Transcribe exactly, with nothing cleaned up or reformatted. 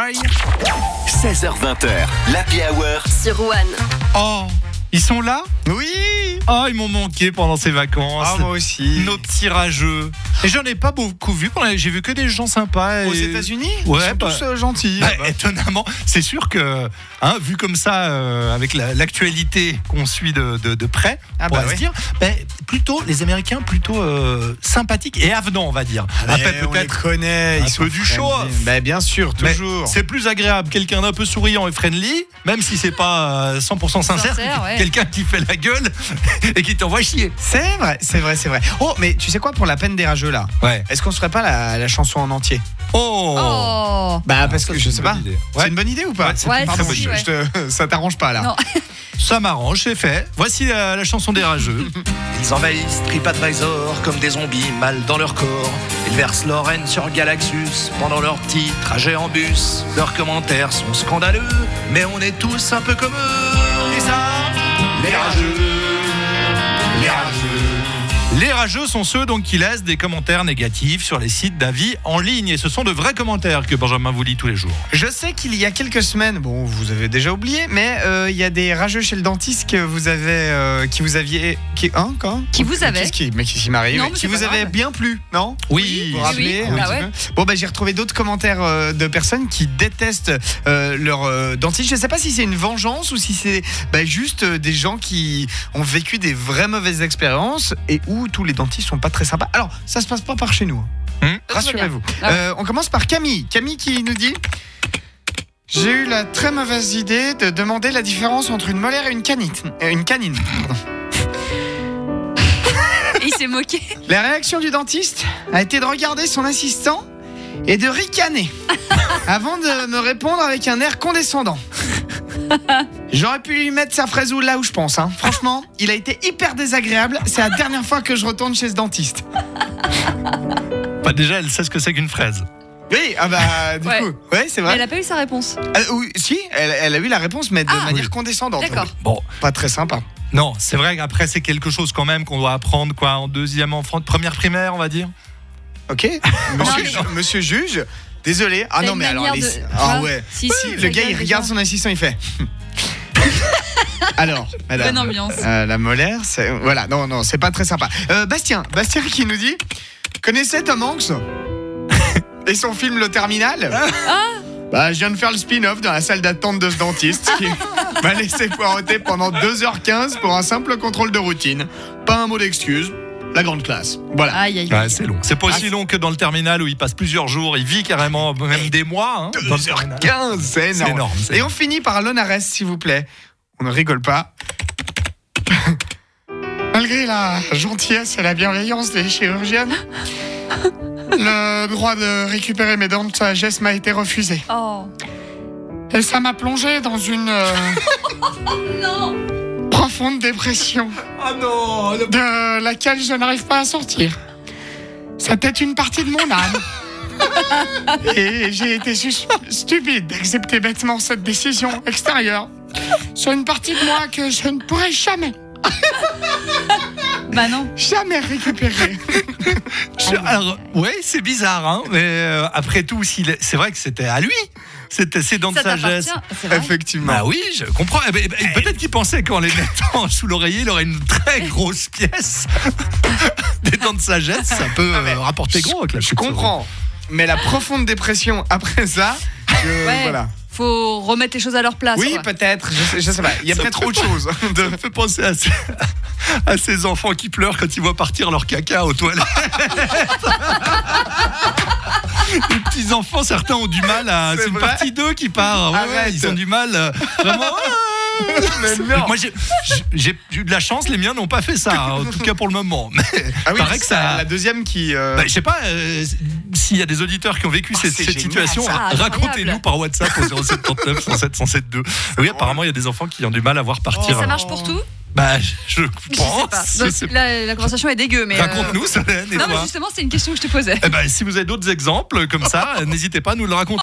Cry. seize heures vingt, l'Happy Hour Sur One. Oh, ils sont là? Oui. Oh, ils m'ont manqué pendant ces vacances. Ah, moi aussi. Nos petits rageux. Et j'en ai pas beaucoup vu. J'ai vu que des gens sympas. Aux et... États-Unis, Ouais, ils sont bah, tous euh, gentils. bah, là-bas. étonnamment, c'est sûr que, hein, vu comme ça, euh, avec la, l'actualité qu'on suit de, de, de près, Ah on bah va se ouais. dire, bah, plutôt les Américains plutôt euh, sympathiques et avenants, on va dire. Mais Après, on les peut-être connaît, un ils sont peu du friendly. show-off. Bah, bien sûr, Mais toujours. c'est plus agréable, quelqu'un d'un peu souriant et friendly, même si c'est pas euh, cent pour cent sincère, Sincère, ouais. quelqu'un qui fait la gueule et qui t'envoie chier. C'est vrai, c'est vrai, c'est vrai. Oh, mais tu sais quoi, pour la peine des rageux là, Ouais. est-ce qu'on se ferait pas la, la chanson en entier? Oh, Oh. Bah, parce que Ça, je c'est sais une pas. bonne idée. C'est Ouais. une bonne idée ou pas? Ouais, c'est Ouais, une Pardon, très bonne si, je, idée. ouais. je te- ça t'arrange pas là. Non. Ça m'arrange, c'est fait. Voici la, la chanson des rageux. Ils envahissent TripAdvisor comme des zombies mal dans leur corps. Ils versent leur haine sur Galaxus pendant leur petit trajet en bus. Leurs commentaires sont scandaleux, mais on est tous un peu comme eux. Et ça, les rageux, les rageux. Les rageux sont ceux donc qui laissent des commentaires négatifs sur les sites d'avis en ligne. Et ce sont de vrais commentaires que Benjamin vous lit tous les jours. Je sais qu'il y a quelques semaines, bon, vous avez déjà oublié, mais euh, il y a des rageux chez le dentiste que vous avez, euh, qui vous aviez, qui, hein, quand Qui vous avez Qu'est-ce qui, mais qu'est-ce qui m'arrive Non, mais Qui c'est vous pas avez grave. bien plu, non? Oui, Vous vous oui, rappelez oui. un Bah petit ouais. peu Bon, bah, j'ai retrouvé d'autres commentaires euh, de personnes qui détestent euh, leur euh, dentiste. Je sais pas si c'est une vengeance ou si c'est bah, juste euh, des gens qui ont vécu des vraies mauvaises expériences et où tous les dentistes sont pas très sympas. Alors, ça se passe pas par chez nous. Hum. Rassurez-vous. Ah. Euh, on commence par Camille. Camille qui nous dit: j'ai eu la très mauvaise idée de demander la différence entre une molaire et une canine. Euh, une canine. pardon. Et il s'est moqué. La réaction du dentiste a été de regarder son assistant et de ricaner avant de me répondre avec un air condescendant. J'aurais pu lui mettre sa fraise ou là où je pense. Hein. Franchement, il a été hyper désagréable. C'est la dernière fois que je retourne chez ce dentiste. Bah, déjà, elle sait ce que c'est qu'une fraise. Oui, ah bah du Ouais. coup, ouais, c'est Mais vrai. elle a pas eu sa réponse. Euh, oui, si, elle, elle a eu la réponse, mais de Ah, manière oui. condescendante. D'accord. Oui. Bon, Pas très sympa. non, c'est vrai qu'après, c'est quelque chose quand même qu'on doit apprendre quoi, en deuxième enfant, première primaire, on va dire. Ok, monsieur, mais- ju- monsieur juge, désolé. Ah T'as non, une mais alors, manière les... de- ah tu vois ouais. Si, Si, si, le ça gars, il gueule regarde déjà. son assistant, il fait. Alors, madame. Bonne ambiance. euh, la molaire, c'est. Voilà, non, non, c'est pas très sympa. Euh, Bastien, Bastien qui nous dit: connaissez Tom Hanks et son film Le Terminal? Bah, je viens de faire le spin-off dans la salle d'attente de ce dentiste qui m'a laissé poireauter pendant deux heures quinze pour un simple contrôle de routine. Pas un mot d'excuse. La grande classe. Voilà. Aïe, aïe, Ouais, aïe. c'est long. C'est pas aussi Ah, long que dans le terminal où il passe plusieurs jours, il vit carrément même des mois. Hein, dans le deux heures terminal. quinze, c'est C'est énorme. énorme. c'est Et énorme. on finit par l'Onares, s'il vous plaît. On ne rigole pas. Malgré la gentillesse et la bienveillance des chirurgiennes, le droit de récupérer mes dents de sagesse m'a été refusé. Oh. Et ça m'a plongé dans une euh, Non. profonde dépression Ah non, le- de laquelle je n'arrive pas à sortir. C'était une partie de mon âme. Et j'ai été sus- stupide d'accepter bêtement cette décision extérieure sur une partie de moi que je ne pourrai jamais, Bah non. jamais récupérer. Je- alors, ouais, c'est bizarre, hein, mais euh, après tout, s'il est- c'est vrai que c'était à lui. C'était ses dents de Ça sagesse. t'appartient. C'est vrai. Effectivement. Bah oui, je comprends. Eh ben, eh ben, peut-être qu'il pensait qu'en les mettant sous l'oreiller, il aurait une très grosse pièce. Des dents de sagesse, ça peut Ah, mais euh, rapporter gros. avec la Je petite comprends. Mais la profonde dépression après ça, je- Ouais. voilà. Faut remettre les choses à leur place. Oui, quoi. peut-être. Je sais, je sais pas. Il y a Ça peut-être peut autre pas- chose. souris. Ça me fait penser à, ces- à ces enfants qui pleurent quand ils voient partir leur caca aux toilettes. Les petits enfants, certains ont du mal à. C'est C'est une vrai partie d'eux qui part. Ouais, ouais, Arrête. ils ont du mal. euh, Vraiment. Mais non. Moi, j'ai j'ai- j'ai eu de la chance, les miens n'ont pas fait ça, hein, en tout cas pour le moment. Mais Ah oui, paraît que c'est ça. la deuxième qui. euh, Bah, je sais pas euh, s'il y a des auditeurs qui ont vécu Oh, cette, c'est cette génial, situation, ça. Ah, racontez-nous incroyable. par WhatsApp au zéro sept neuf cent sept cent sept deux. Oui, apparemment, il y a des enfants qui ont du mal à voir Et partir. ça marche pour tout? Bah, je je Je sais pense. pas. je Donc, sais pas. la, la conversation est dégueu, mais. euh, Raconte-nous, Solène, et Non, mais toi. justement, c'est une question que je te posais. Eh ben, si vous avez d'autres exemples comme ça, n'hésitez pas à nous le raconter.